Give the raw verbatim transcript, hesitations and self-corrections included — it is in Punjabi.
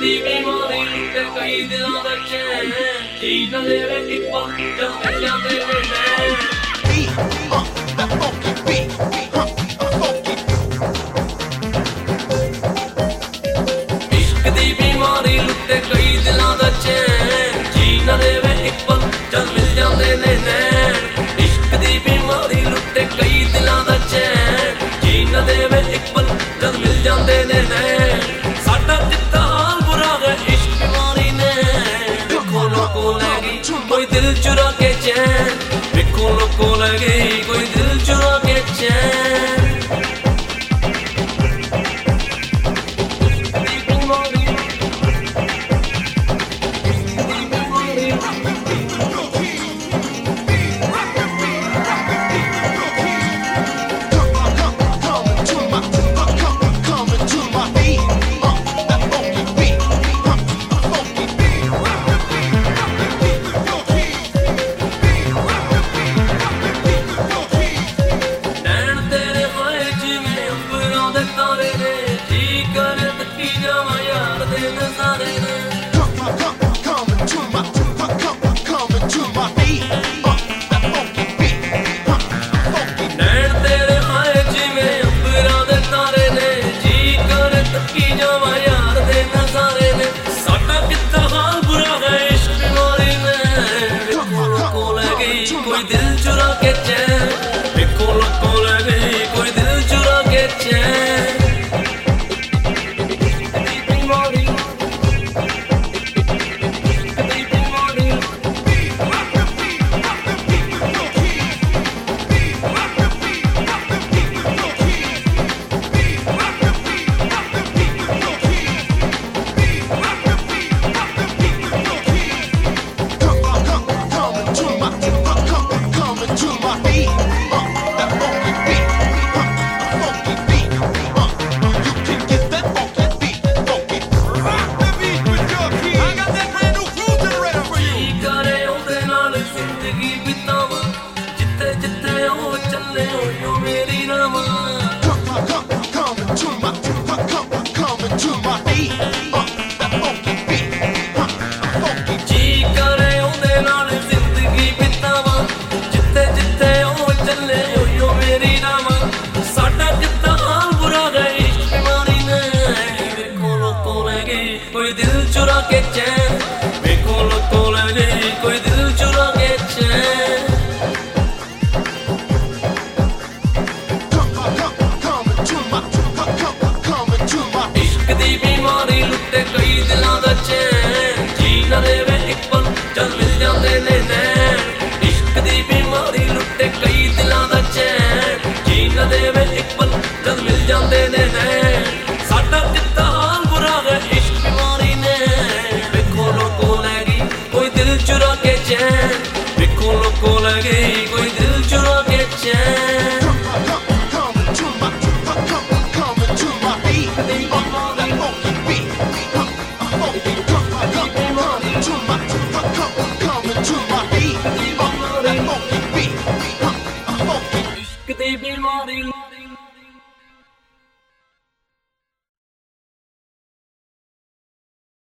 ਦੀ ਬਿਮਾਰੀ ਤੇ ਕਈ ਦਿਲਾਂ ਦਾ ਚੈਨ ਜੀ ਨਾ ਦੇਵੇ ਇੱਕ ਪਲ ਜਦ ਜਾਂਦੇ ਨੇ ਨੈਣ ਇਸ਼ਕ ਦੀ ਬਿਮਾਰੀ ਲੁੱਟੇ ਕਈ ਦਿਲਾਂ ਦਾ ਚੈਨ ਜੀ ਨਾ ਦੇਵੇ ਇੱਕ ਪਲ ਜਦ ਮਿਲ ਜਾਂਦੇ ਨੇ ਨੈਣ ਇਸ਼ਕ ਦੀ ਬਿਮਾਰੀ ਲੁੱਟੇ ਕਈ ਦਿਲਾਂ ਦਾ ਚੈਨ ਜੀ ਨਾ ਦੇਵੇ ਇੱਕ ਪਲ ਜਦ ਮਿਲ ਜਾਂਦੇ ਨੇ ਨੈਣ ਸਾਡਾ ਦਿੱਤਾ ਹਾਲ ਬੁਰਾ ਹੈ ਇਸ਼ਕ ਬਿਮਾਰੀ ਨੇ ਵੇਖੋ ਲੋਕੋ ਲੈ ਗਈ ਕੋਈ ਦਿਲ ਚੁਰਾ ਕੇ ਚੈਨ ਵੇਖੋ ਲੋਕੋ ਲੈ ਗਈ ਕੋਈ ਦਿਲ ਚੁਰਾ ਕੇ ਚੈਨ कोई दिल चुरा के चैन ਵੇਖੋ ਲੋਕੋ ਲੈ ਗਈ ਕੋਈ ਦਿਲ ਚੁਰਾ ਕੇ ਚੈਨ कोई दिल चुरा के चैन ਵੇਖੋ ਲੋਕੋ ਲੈ ਗਈ ਕੋਈ ਦਿਲ ਚੁਰਾ ਕੇ ਚੈਨ ਇਸ਼ਕ ਦੀ ਬਿਮਾਰੀ ਲੁੱਟੇ ਕਈ ਦਿਲਾਂ ਦਾ ਚੈਨ ਜੀ ਨਾ ਦੇਵੇ ਇੱਕ ਪਲ ਜਦ ਮਿਲ ਜਾਂਦੇ ਨੇ ਨੈਣ ਇਸ਼ਕ ਦੀ ਬਿਮਾਰੀ ਲੁੱਟੇ ਕਈ ਦਿਲਾਂ ਦਾ ਚੈਨ ਜੀ ਨਾ ਦੇਵੇ ਇੱਕ ਪਲ ਜਦ ਮਿਲ ਜਾਂਦੇ ਨੇ ਨੈਣ ਸਾਡਾ ਦਿੱਤਾ ਹਾਲ ਬੁਰਾ ਹੈ ਇਸ਼ਕ ਬਿਮਾਰੀ ਨੇ ਵੇਖੋ ਲੋਕੋ ਲੈ ਗਈ ਕੋਈ ਦਿਲ ਚੁਰਾ ਕੇ ਚੈਨ ਵੇਖੋ ਲੋਕੋ ਲੈ ਗਈ ਕੋਈ ਦਿਲ ਚੁਰਾ ਕੇ ਚੈਨ ਇਸ਼ਕ ਦੀ ਬਿਮਾਰੀ